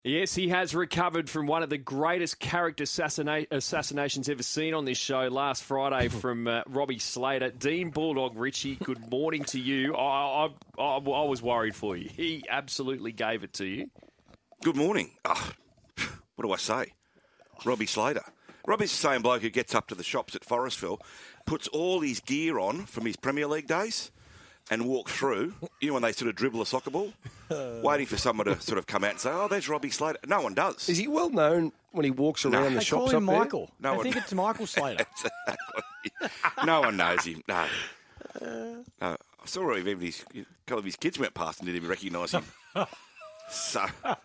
Yes, he has recovered from one of the greatest character assassinations ever seen on this show last Friday from Robbie Slater. Dean Bulldog Ritchie, good morning to you. I was worried for you. He absolutely gave it to you. Good morning. What do I say? Robbie Slater. Robbie's the same bloke who gets up to the shops at Forestville, puts all his gear on from his Premier League days and walks through, you know, when they sort of dribble a soccer ball, waiting for someone to sort of come out and say, oh, there's Robbie Slater. No one does. Is he well known when he walks around the shops call him up Michael. there? I think it's Michael Slater. Exactly. No one knows him. No. I saw even a couple of his kids went past and didn't even recognise him. So,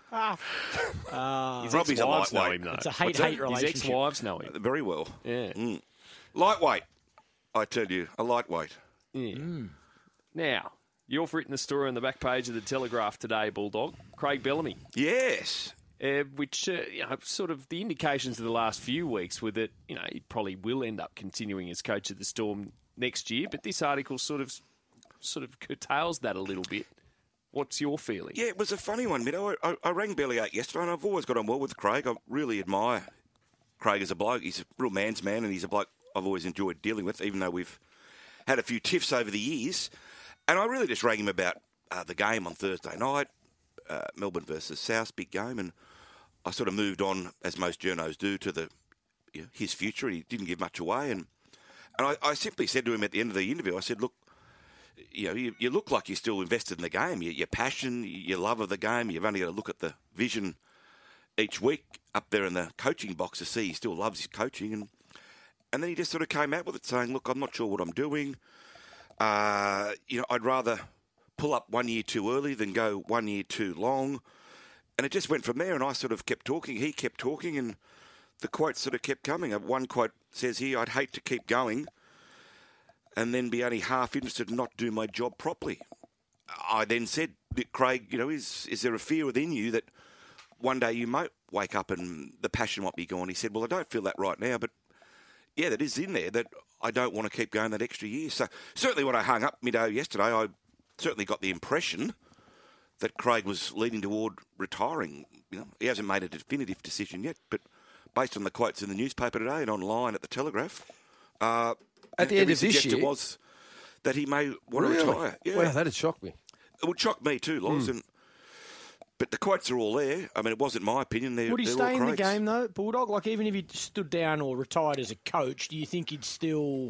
Robbie's a lightweight. Know him, though. It's a hate-hate relationship. His ex-wives know him. Very well. Yeah. Lightweight, I tell you, a lightweight. Yeah. Now, you've written the story on the back page of the Telegraph today, Bulldog. Craig Bellamy. Yes. Which, sort of the indications of the last few weeks were that, he probably will end up continuing as coach of the Storm next year. But this article sort of curtails that a little bit. What's your feeling? Yeah, it was a funny one. I rang Belly out yesterday, and I've always got on well with Craig. I really admire Craig as a bloke. He's a real man's man, and he's a bloke I've always enjoyed dealing with, even though we've had a few tiffs over the years. And I really just rang him about the game on Thursday night, Melbourne versus South, big game, and I sort of moved on, as most journos do, to his future. He didn't give much away, and I simply said to him at the end of the interview, I said, look, you look like you're still invested in the game. Your passion, your love of the game, you've only got to look at the vision each week up there in the coaching box to see he still loves his coaching. And then he just sort of came out with it saying, look, I'm not sure what I'm doing. I'd rather pull up 1 year too early than go 1 year too long. And it just went from there, and I sort of kept talking. He kept talking, and the quotes sort of kept coming. One quote says here, I'd hate to keep going and then be only half interested and not do my job properly. I then said, Craig, is there a fear within you that one day you might wake up and the passion might be gone? He said, well, I don't feel that right now, but yeah, that is in there, that I don't want to keep going that extra year. So certainly when I hung up midday yesterday, I certainly got the impression that Craig was leaning toward retiring. He hasn't made a definitive decision yet, but based on the quotes in the newspaper today and online at the Telegraph, at the end of this year, was that he may want to retire. Yeah. Wow, that'd shock me. It would shock me too, Loz. But the quotes are all there. I mean, it wasn't my opinion. Would he stay in the game, though, Bulldog? Like, even if he stood down or retired as a coach, do you think he'd still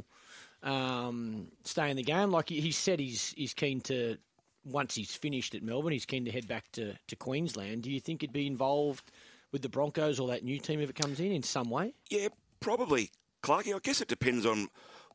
stay in the game? Like, he said he's keen to, once he's finished at Melbourne, he's keen to head back to Queensland. Do you think he'd be involved with the Broncos or that new team if it comes in some way? Yeah, probably, Clarkie. I guess it depends on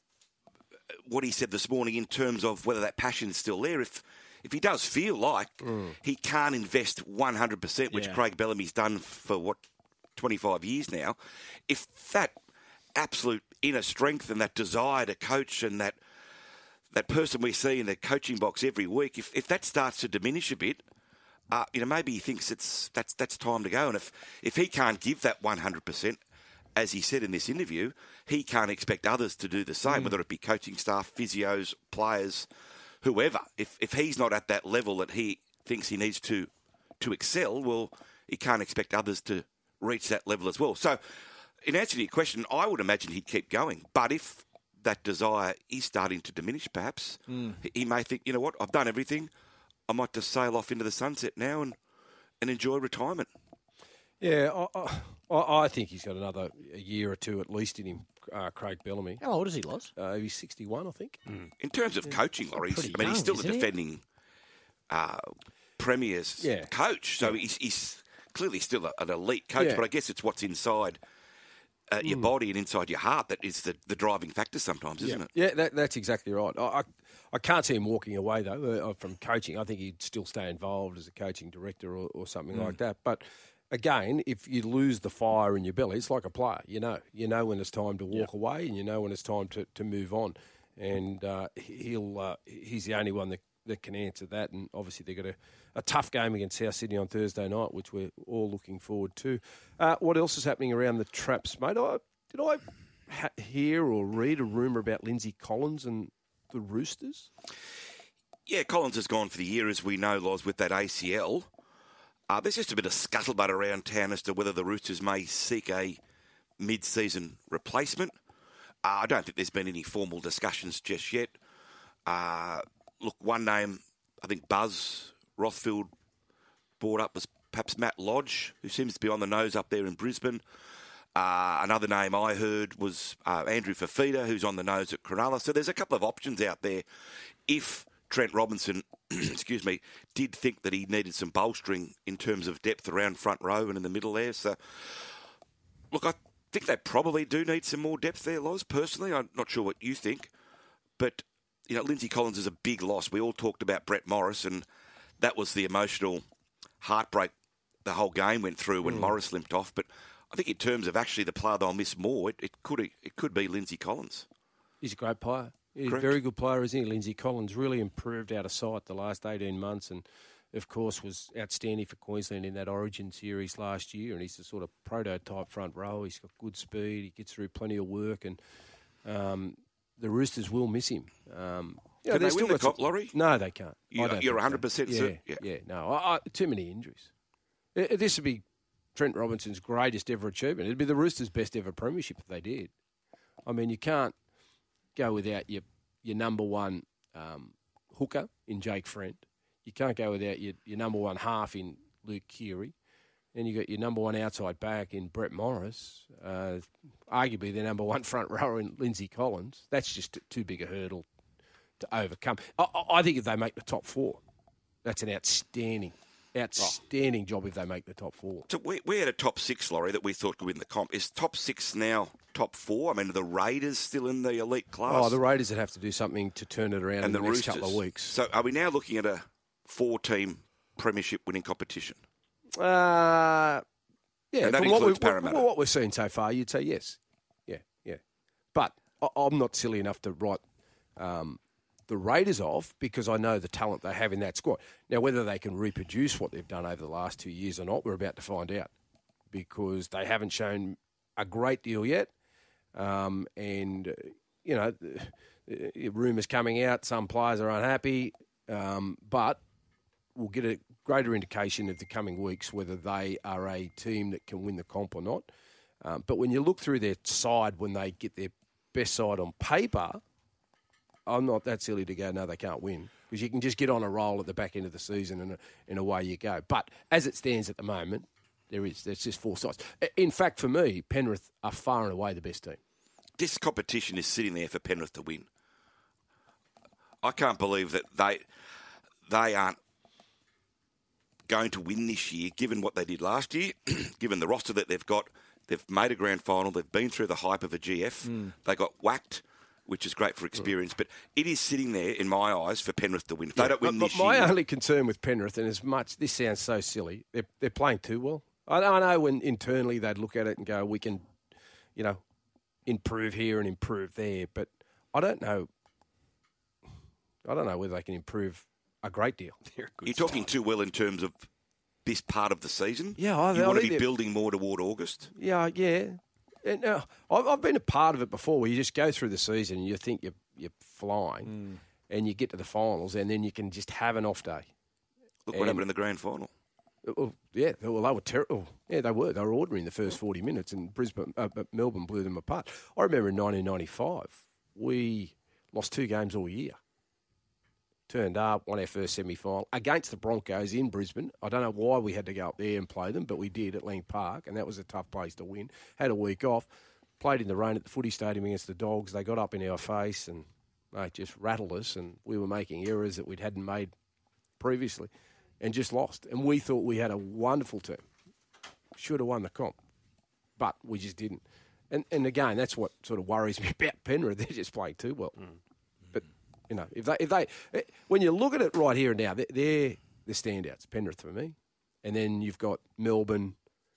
what he said this morning in terms of whether that passion is still there. If he does feel like he can't invest 100%, which Craig Bellamy's done for, 25 years now, if that absolute inner strength and that desire to coach and that person we see in the coaching box every week, if that starts to diminish a bit, maybe he thinks that's time to go. And if he can't give that 100%, as he said in this interview, he can't expect others to do the same, whether it be coaching staff, physios, players, whoever. If he's not at that level that he thinks he needs to excel, well, he can't expect others to reach that level as well. So, in answer to your question, I would imagine he'd keep going. But if that desire is starting to diminish, perhaps, he may think, you know what, I've done everything. I might just sail off into the sunset now and enjoy retirement. Yeah, I think he's got another year or two at least in him, Craig Bellamy. How old is he, Loz? He's 61, I think. In terms of coaching, Laurie, he's still a defending Premier's coach, so he's clearly still an elite coach, but I guess it's what's inside your body and inside your heart that is the driving factor sometimes, isn't it? Yeah, that's exactly right. I can't see him walking away, though, from coaching. I think he'd still stay involved as a coaching director or something like that. But again, if you lose the fire in your belly, it's like a player. You know when it's time to walk away, and you know when it's time to move on. And he's the only one that can answer that. And obviously they've got a tough game against South Sydney on Thursday night, which we're all looking forward to. What else is happening around the traps, mate? Did I hear or read a rumour about Lindsay Collins and the Roosters? Yeah, Collins has gone for the year, as we know, Loz, with that ACL. There's just a bit of scuttlebutt around town as to whether the Roosters may seek a mid-season replacement. I don't think there's been any formal discussions just yet. Look, one name, I think Buzz Rothfield brought up was perhaps Matt Lodge, who seems to be on the nose up there in Brisbane. Another name I heard was Andrew Fafita, who's on the nose at Cronulla. So there's a couple of options out there if Trent Robinson, excuse me, did think that he needed some bolstering in terms of depth around front row and in the middle there. So, look, I think they probably do need some more depth there, Loz, personally. I'm not sure what you think. But, you know, Lindsay Collins is a big loss. We all talked about Brett Morris, and that was the emotional heartbreak the whole game went through when Morris limped off. But I think in terms of actually the player they'll miss more, it could be Lindsay Collins. He's a great player. He's Correct. a very good player, isn't he? Lindsay Collins really improved out of sight the last 18 months and, of course, was outstanding for Queensland in that Origin series last year, and he's the sort of prototype front row. He's got good speed. He gets through plenty of work, and the Roosters will miss him. Can they win the comp, Laurie? No, they can't. You're 100% certain? Yeah, no. Too many injuries. This would be Trent Robinson's greatest ever achievement. It'd be the Roosters' best ever premiership if they did. I mean, you can't go without your number one hooker in Jake Friend. You can't go without your number one half in Luke Keary. And you got your number one outside back in Brett Morris. Arguably their number one front rower in Lindsay Collins. That's just too big a hurdle to overcome. I think if they make the top four, that's an outstanding job if they make the top four. So we had a top six, Laurie, that we thought could win the comp. Is top six now top four? I mean, are the Raiders still in the elite class? Oh, the Raiders would have to do something to turn it around in the next Roosters. couple of weeks. So are we now looking at a four-team premiership winning competition? Yeah, and that includes Parramatta. What we're seeing so far, you'd say yes. Yeah. But I'm not silly enough to write the Raiders off because I know the talent they have in that squad. Now, whether they can reproduce what they've done over the last 2 years or not, we're about to find out because they haven't shown a great deal yet. And, you know, rumours coming out, some players are unhappy, but we'll get a greater indication of the coming weeks whether they are a team that can win the comp or not. But when you look through their side, when they get their best side on paper, I'm not that silly to go, no, they can't win. Because you can just get on a roll at the back end of the season and away you go. But as it stands at the moment, there's just four sides. In fact, for me, Penrith are far and away the best team. This competition is sitting there for Penrith to win. I can't believe that they aren't going to win this year, given what they did last year, given the roster that they've got. They've made a grand final. They've been through the hype of a GF. They got whacked, which is great for experience. But it is sitting there, in my eyes, for Penrith to win. If they don't win this year... My only concern with Penrith, and as much... This sounds so silly. They're playing too well. I know when internally they'd look at it and go, we can, you know, improve here and improve there. But I don't know whether they can improve a great deal. You're talking too well in terms of this part of the season? Yeah. You want to be building more toward August? Yeah. And, I've been a part of it before where you just go through the season and you think you're flying and you get to the finals and then you can just have an off day. Look what happened in the grand final. Well, they were terrible. Yeah, they were. They were ordinary in the first 40 minutes and Melbourne blew them apart. I remember in 1995, we lost 2 games all year. Turned up, won our first semi-final against the Broncos in Brisbane. I don't know why we had to go up there and play them, but we did at Lang Park, and that was a tough place to win. Had a week off, played in the rain at the footy stadium against the Dogs. They got up in our face and just rattled us, and we were making errors that we hadn't made previously and just lost. And we thought we had a wonderful team. Should have won the comp, but we just didn't. And again, that's what sort of worries me about Penrith. They're just playing too well. But you know, if they, when you look at it right here and now, they're the standouts. Penrith for me, and then you've got Melbourne,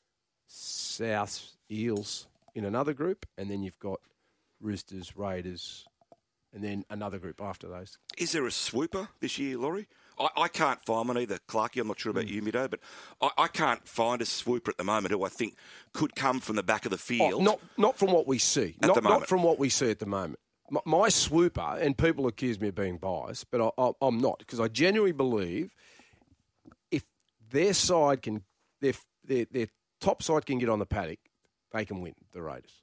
South, Eels in another group, and then you've got Roosters, Raiders, and then another group after those. Is there a swooper this year, Laurie? I can't find one either, Clarkie. I'm not sure about you, Mido, but I can't find a swooper at the moment who I think could come from the back of the field. Not from what we see. Not from what we see at the moment. My swooper, and people accuse me of being biased, but I'm not, because I genuinely believe if their side can, their top side can get on the paddock, they can win, the Raiders.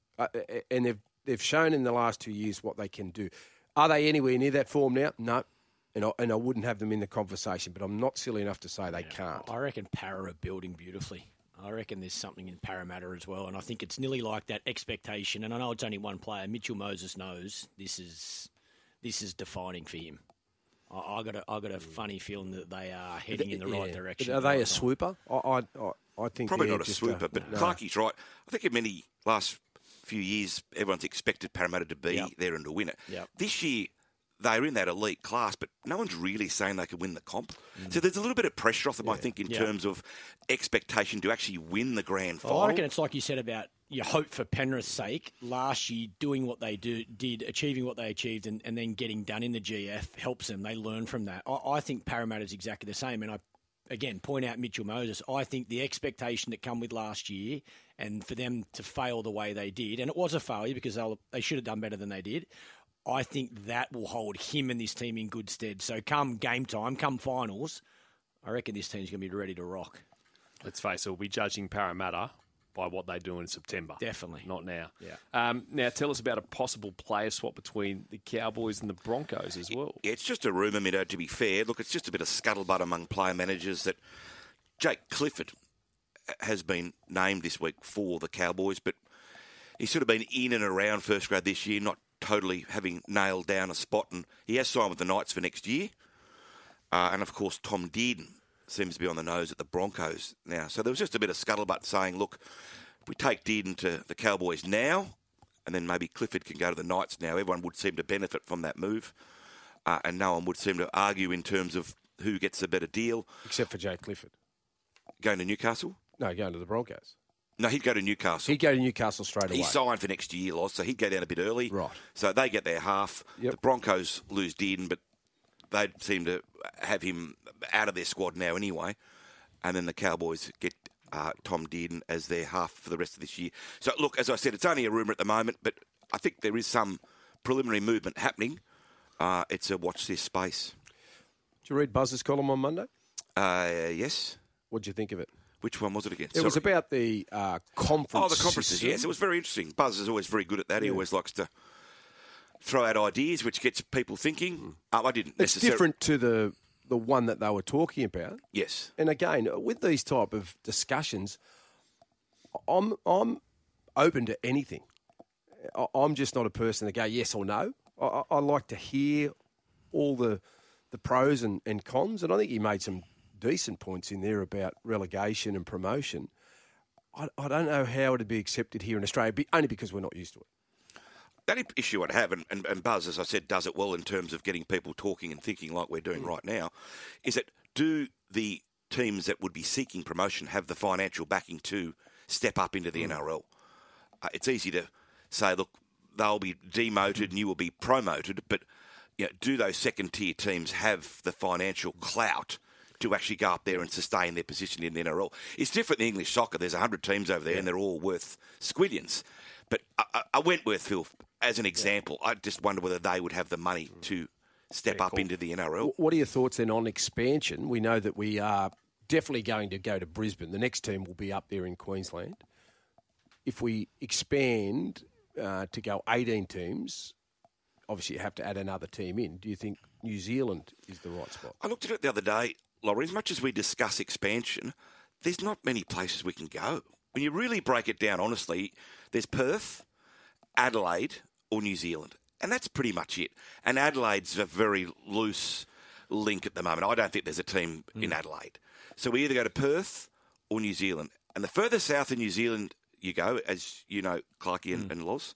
And they've shown in the last 2 years what they can do. Are they anywhere near that form now? No. And I wouldn't have them in the conversation, but I'm not silly enough to say they can't. I reckon Para are building beautifully. I reckon there's something in Parramatta as well, and I think it's nearly like that expectation. And I know it's only one player. Mitchell Moses knows this is defining for him. I got a funny feeling that they are heading in the right direction. But are they a swooper? I think probably not a swooper, but Clarkie's right. I think in many last few years, everyone's expected Parramatta to be there and to win it. Yep. This year, they're in that elite class, but no one's really saying they can win the comp. So there's a little bit of pressure off them, I think, in terms of expectation to actually win the grand final. I reckon it's like you said about your hope for Penrith's sake. Last year, doing what they did, achieving what they achieved, and then getting done in the GF helps them. They learn from that. I think Parramatta's exactly the same, and I again point out Mitchell Moses. I think the expectation that come with last year, and for them to fail the way they did, and it was a failure because they should have done better than they did. I think that will hold him and this team in good stead. So come game time, come finals, I reckon this team's going to be ready to rock. Let's face it, we'll be judging Parramatta by what they do in September. Definitely. Not now. Yeah. Now, tell us about a possible player swap between the Cowboys and the Broncos as well. Yeah, it's just a rumour, Mido, to be fair. Look, it's just a bit of scuttlebutt among player managers that Jake Clifford has been named this week for the Cowboys, but he's sort of been in and around first grade this year, not totally having nailed down a spot, and he has signed with the Knights for next year. And, of course, Tom Dearden seems to be on the nose at the Broncos now. So there was just a bit of scuttlebutt saying, look, if we take Dearden to the Cowboys now, and then maybe Clifford can go to the Knights now, everyone would seem to benefit from that move. And no one would seem to argue in terms of who gets the better deal. Except for Jake Clifford. Going to Newcastle? No, going to the Broncos. No, he'd go to Newcastle. He'd go to Newcastle straight away. He signed for next year, Loz, so he'd go down a bit early. Right. So they get their half. Yep. The Broncos lose Dearden, but they seem to have him out of their squad now anyway. And then the Cowboys get Tom Dearden as their half for the rest of this year. So, look, as I said, it's only a rumour at the moment, but I think there is some preliminary movement happening. It's a watch this space. Did you read Buzz's column on Monday? Yes. What did you think of it? Which one was it again? It was about the conference. Oh, the conferences, system. yes. It was very interesting. Buzz is always very good at that. He always likes to throw out ideas, which gets people thinking. I didn't It's necessarily... different to the one that they were talking about. Yes. And again, with these type of discussions, I'm open to anything. I'm just not a person to go yes or no. I like to hear all the pros and cons, and I think he made some decent points in there about relegation and promotion. I don't know how it would be accepted here in Australia, only because we're not used to it. That issue I'd have, and Buzz, as I said, does it well in terms of getting people talking and thinking like we're doing right now, is that do the teams that would be seeking promotion have the financial backing to step up into the NRL? It's easy to say, look, they'll be demoted and you will be promoted, but do those second-tier teams have the financial clout to actually go up there and sustain their position in the NRL? It's different than English soccer. There's 100 teams over there and they're all worth squillions. But Wentworth, Phil, as an example, I just wonder whether they would have the money to step up into the NRL. What are your thoughts then on expansion? We know that we are definitely going to go to Brisbane. The next team will be up there in Queensland. If we expand to go 18 teams, obviously you have to add another team in. Do you think New Zealand is the right spot? I looked at it the other day, Laurie. As much as we discuss expansion, there's not many places we can go. When you really break it down honestly, there's Perth, Adelaide, or New Zealand. And that's pretty much it. And Adelaide's a very loose link at the moment. I don't think there's a team in Adelaide. So we either go to Perth or New Zealand. And the further south in New Zealand you go, as you know, Clarkie and Loz,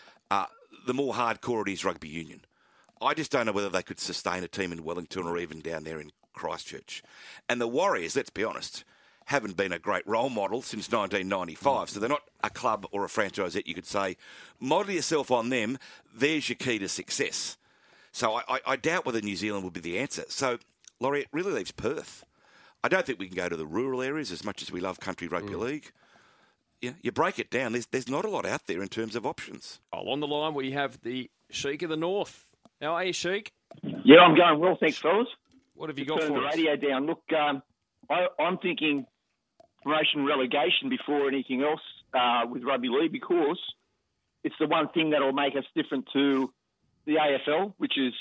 the more hardcore it is rugby union. I just don't know whether they could sustain a team in Wellington or even down there in Christchurch. And the Warriors, let's be honest, haven't been a great role model since 1995. So they're not a club or a franchise that you could say, model yourself on them, there's your key to success. So I doubt whether New Zealand would be the answer. So, Laurie, it really leaves Perth. I don't think we can go to the rural areas as much as we love country rugby league. Yeah, you break it down, there's not a lot out there in terms of options. On the line, we have the Sheik of the North. How are you, Sheik? Yeah, I'm going well, thanks, fellas. What have you got Turn for the us? radio down. Look, I'm thinking promotion relegation before anything else with rugby league, because it's the one thing that will make us different to the AFL, which is,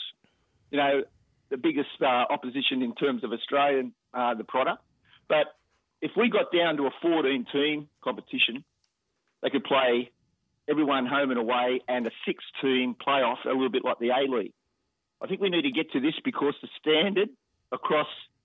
the biggest opposition in terms of Australian, the product. But if we got down to a 14-team competition, they could play everyone home and away and a 6-team playoff, a little bit like the A-League. I think we need to get to this because the standard across,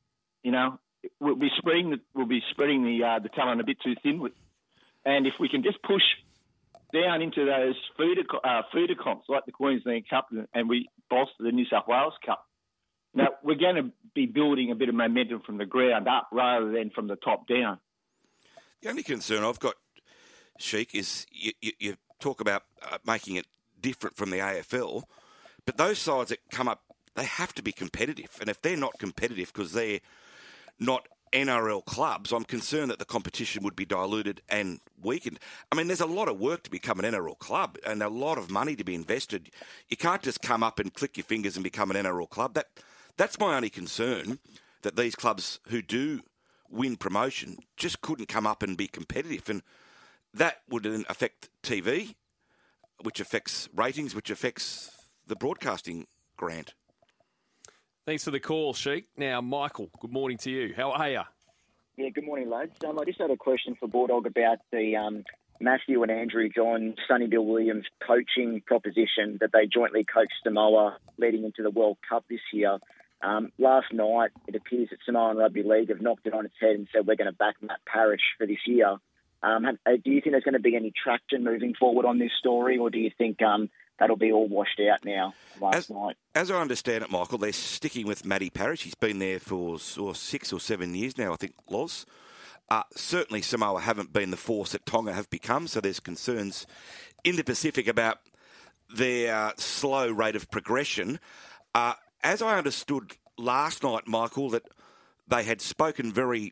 we'll be spreading the talent a bit too thin. And if we can just push down into those feeder comps like the Queensland Cup and we bolster the New South Wales Cup, now we're going to be building a bit of momentum from the ground up rather than from the top down. The only concern I've got, Sheik, is you talk about making it different from the AFL, but those sides that come up, they have to be competitive. And if they're not competitive because they're not NRL clubs, I'm concerned that the competition would be diluted and weakened. I mean, there's a lot of work to become an NRL club and a lot of money to be invested. You can't just come up and click your fingers and become an NRL club. That's my only concern, that these clubs who do win promotion just couldn't come up and be competitive. And that would then affect TV, which affects ratings, which affects the broadcasting grant. Thanks for the call, Sheik. Now, Michael, good morning to you. How are you? Yeah, good morning, lads. I just had a question for Bulldog about the Matthew and Andrew John, Sonny Bill Williams coaching proposition that they jointly coached Samoa leading into the World Cup this year. Last night, it appears that Samoan Rugby League have knocked it on its head and said we're going to back Matt Parrish for this year. Do you think there's going to be any traction moving forward on this story, or do you think that'll be all washed out now last night? As I understand it, Michael, they're sticking with Matty Parrish. He's been there for 6 or 7 years now, I think, Loz. Certainly Samoa haven't been the force that Tonga have become, so there's concerns in the Pacific about their slow rate of progression. As I understood last night, Michael, that they had spoken very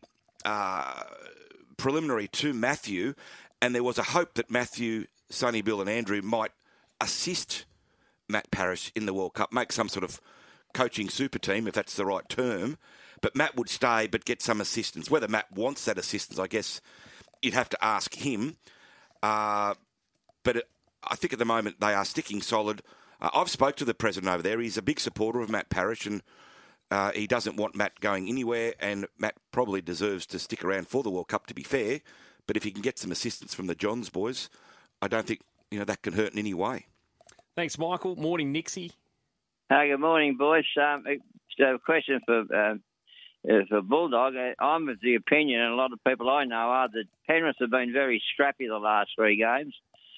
preliminary to Matthew, and there was a hope that Matthew, Sonny Bill and Andrew might assist Matt Parrish in the World Cup, make some sort of coaching super team, if that's the right term. But Matt would stay but get some assistance. Whether Matt wants that assistance, I guess you'd have to ask him. But I think at the moment they are sticking solid. I've spoke to the president over there. He's a big supporter of Matt Parrish, and he doesn't want Matt going anywhere, and Matt probably deserves to stick around for the World Cup, to be fair. But if he can get some assistance from the Johns boys, I don't think that can hurt in any way. Thanks, Michael. Morning, Nixie. Good morning, boys. A question for Bulldog. I'm of the opinion, and a lot of people I know are, that Penrith have been very scrappy the last 3 games.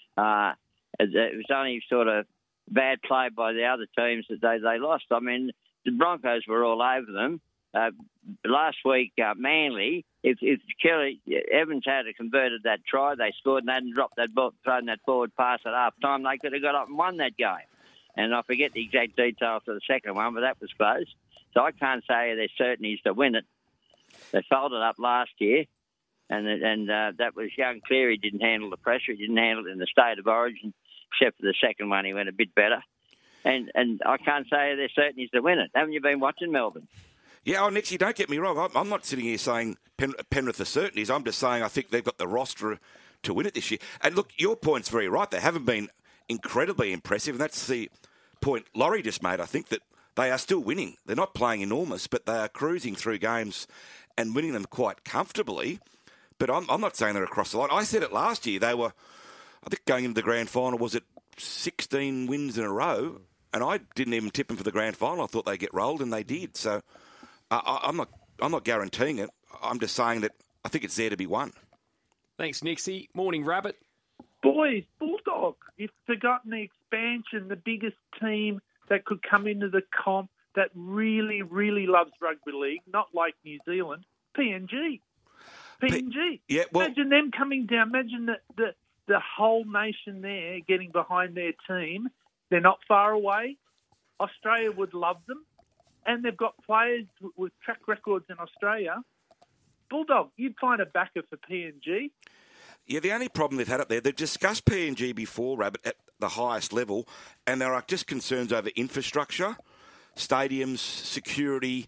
It was only sort of bad play by the other teams that they lost. I mean, the Broncos were all over them. Last week, Manly, if Kelly Evans had converted that try, they scored and hadn't dropped that ball, thrown that forward pass at half time, they could have got up and won that game. And I forget the exact details of the second one, but that was close. So I can't say they're certainties to win it. They folded up last year, and that was young Cleary didn't handle the pressure. He didn't handle it in the state of origin, except for the second one, he went a bit better. And I can't say they're certainties to win it. Haven't you been watching Melbourne? Yeah, Nixie, don't get me wrong. I'm not sitting here saying Penrith are certainties. I'm just saying I think they've got the roster to win it this year. And look, your point's very right. They haven't been incredibly impressive, and that's the point Laurie just made, I think, that they are still winning. They're not playing enormous, but they are cruising through games and winning them quite comfortably. But I'm not saying they're across the line. I said it last year. They were, I think, going into the grand final, was it 16 wins in a row? And I didn't even tip them for the grand final. I thought they'd get rolled, and they did. So I'm not guaranteeing it. I'm just saying that I think it's there to be won. Thanks, Nixie. Morning, Rabbit. Boys, Bulldog, you've forgotten the expansion, the biggest team that could come into the comp that really, really loves rugby league, not like New Zealand, PNG. Yeah, well, imagine them coming down. Imagine the whole nation there getting behind their team. They're not far away. Australia would love them. And they've got players with track records in Australia. Bulldog, you'd find a backer for PNG. Yeah, the only problem they've had up there, they've discussed PNG before, Rabbit, at the highest level, and there are just concerns over infrastructure, stadiums, security,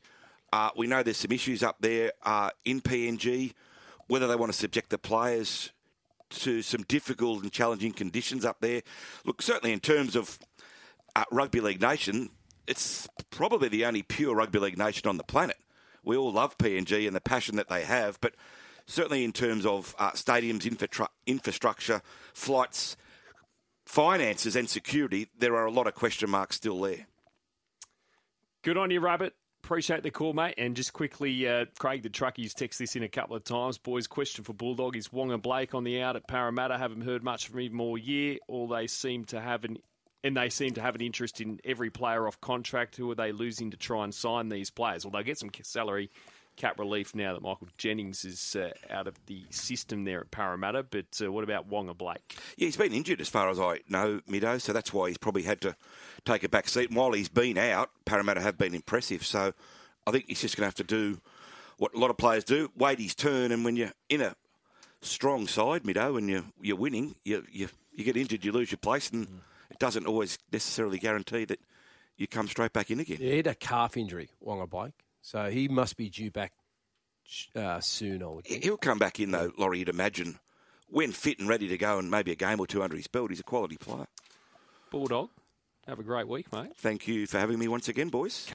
We know there's some issues up there in PNG, whether they want to subject the players to some difficult and challenging conditions up there. Look, certainly in terms of Rugby League Nation, it's probably the only pure Rugby League Nation on the planet. We all love PNG and the passion that they have, but certainly in terms of stadiums, infrastructure, flights, finances and security, there are a lot of question marks still there. Good on you, Rabbit. Appreciate the call, mate. And just quickly, Craig the Truckie's texted this in a couple of times. Boys, question for Bulldog. Is Wonga Blake on the out at Parramatta? Haven't heard much from him all year. They seem to have an interest in every player off contract. Who are they losing to try and sign these players? Well, they'll get some salary cap relief now that Michael Jennings is out of the system there at Parramatta. But what about Wonga Blake? Yeah, he's been injured as far as I know, Middo, so that's why he's probably had to take a back seat. And while he's been out, Parramatta have been impressive. So I think he's just going to have to do what a lot of players do, wait his turn. And when you're in a strong side, Middo, and you're winning, you get injured, you lose your place, and it doesn't always necessarily guarantee that you come straight back in again. Yeah, he had a calf injury, Wonga Blake. So he must be due back soon, I would think. He'll come back in, though, Laurie, you'd imagine, when fit and ready to go and maybe a game or two under his belt. He's a quality player. Bulldog, have a great week, mate. Thank you for having me once again, boys.